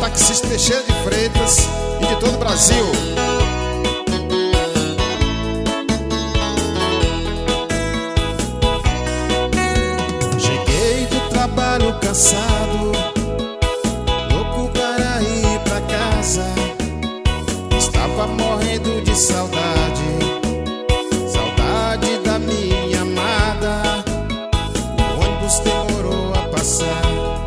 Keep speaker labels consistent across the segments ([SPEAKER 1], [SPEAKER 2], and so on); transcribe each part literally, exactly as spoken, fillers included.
[SPEAKER 1] taxista Teixeira de Freitas e de todo o Brasil. Cheguei do trabalho cansado, louco para ir pra casa. Estava morrendo de saudade, saudade da minha amada. O ônibus demorou a passar.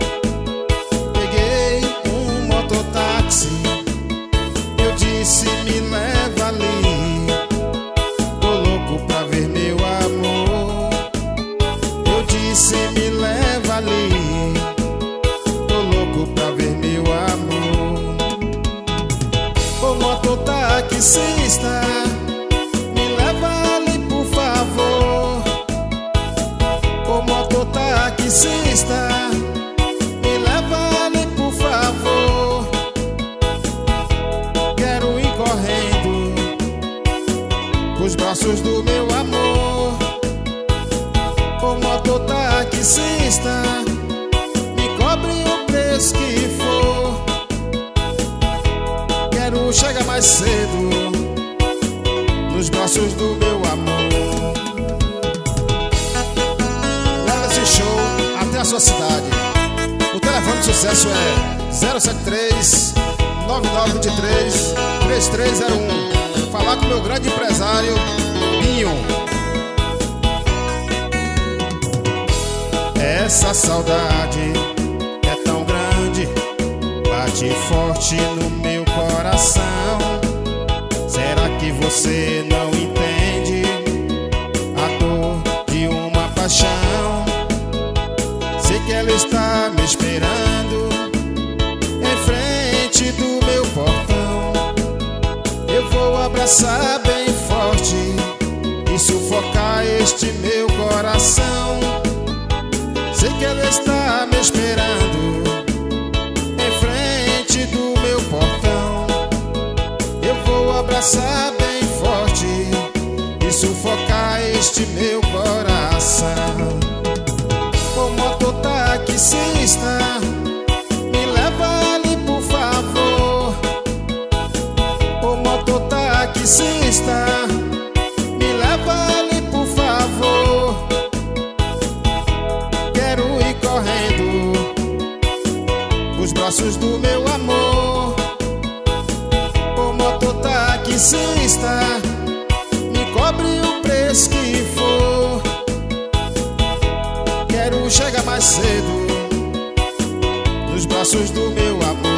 [SPEAKER 1] Peguei um mototáxi, eu disse me leva ali. Tô louco pra ver meu amor. Eu disse me leva ali. Tô louco pra ver meu amor. Ô mototaxista, me leva ali por favor. Ô mototaxista, me leva ali por favor. Quero ir correndo pros braços do meu amor. Ô mototaxista, me cobre o preço que for. Quero chegar mais cedo nos braços do meu amor. Leva esse show até a sua cidade. O telefone de sucesso é zero sete três, nove nove dois três, três três zero um. Falar com o meu grande empresário Binho. Essa saudade é tão grande, bate forte no meu coração. Será que você não entende a dor de uma paixão? Sei que ela está me esperando em frente do meu portão. Eu vou abraçar bem forte e sufocar este meu coração. Sei que ela está me esperando em frente do meu portão. Eu vou abraçar bem forte e sufocar este meu coração. Ô mototaxista, me leva ali por favor. Ô mototaxista, me leva ali por favor. Quero ir correndo os braços do meu amor. Ô mototaxista, me cobre o preço que for. Quero chegar mais cedo nos braços do meu amor.